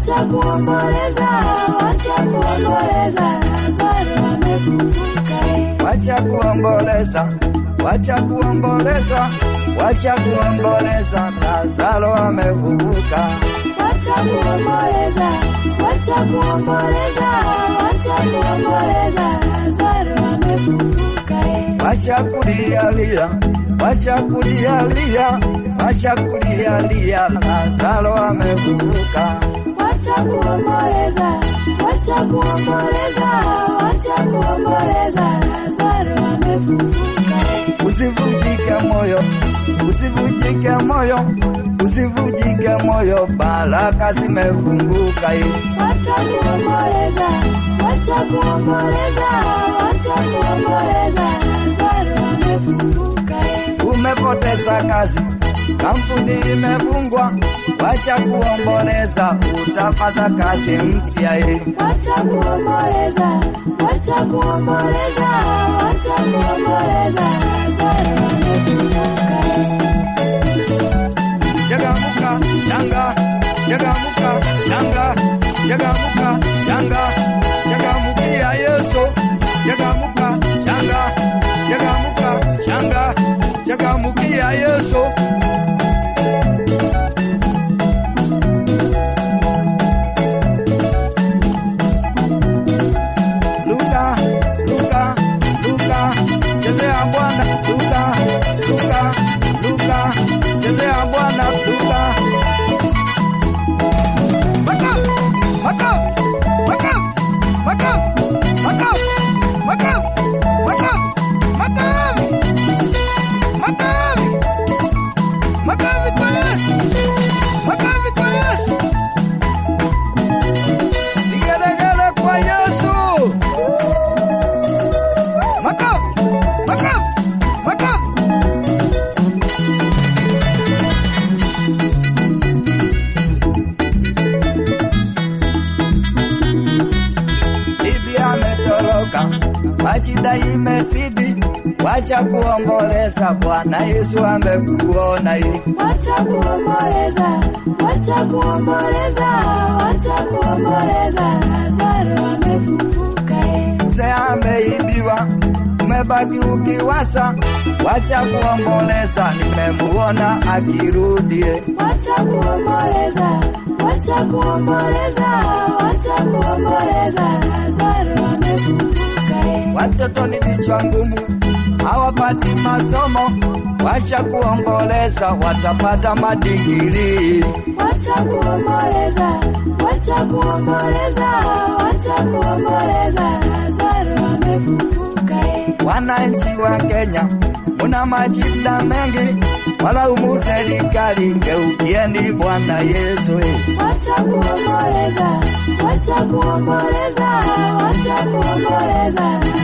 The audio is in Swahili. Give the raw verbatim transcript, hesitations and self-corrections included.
wacha kuomboleza, wacha kuomboleza, Lazaro amefufuka. Wacha kuomboleza, wacha kuomboleza, wacha kuomboleza, Lazaro amefufuka. Wacha kuomboleza, wacha kuomboleza, wacha kuomboleza, Lazaro amefufuka. Wacha kulialia, wacha kulialia, wacha kulialia, Lazaro amefufuka. Wacha kuomboleza, wacha kuomboleza, wacha kuomboleza, Lazaro amefufuka. Usivunjike moyo, usivunjike moyo, usivunjike moyo, baraka zimefunguka. Wacha kuomboleza, wacha kuomboleza, wacha kuomboleza, Lazaro amefufuka. Umepoteza kazi, kampuni imefungwa, wacha kuomboleza, utapata kazi mpya. Wacha kuomboleza, wacha kuomboleza, wacha kuomboleza, Lazaro amefufuka. Changamuka, changa, changamuka, changa, changamuka, changa, changamukia Yesu, changamuka, changa, changamuka, changa, changamukia Yesu. Luka, Luka, Luka, chezea Bwana, Luka, Luka, Luka, chezea Bwana, Luka. Maka, maka, maka, maka, maka, maka, maka, maka, maka, maka kwa Yesu, maka kwa Yesu, nigeregere kwa Yesu, maka, maka, maka. Bibi ametoroka, mashida imezidi, wacha kuomboleza, Bwana Yesu amekuona. Wacha kuomboleza, wacha kuomboleza, wacha kuomboleza, Lazaro amefufuka. Mzee ameibiwa, umebaki ukiwasa, wacha kuomboleza, nimemuona akirudi. Wacha kuomboleza, wacha kuomboleza, wacha kuomboleza, Lazaro amefufuka. Watoto ni vichwa ngumu, hawapati masomo, wacha kuomboleza, watapata madigiri. Wacha kuomboleza, wacha kuomboleza, wacha kuomboleza, Lazaro amefufuka. Wananchi wa Kenya, muna majida mengi, walaumu serikali, geukieni Bwana Yesu. Wacha kuomboleza, wacha kuomboleza, wacha kuomboleza,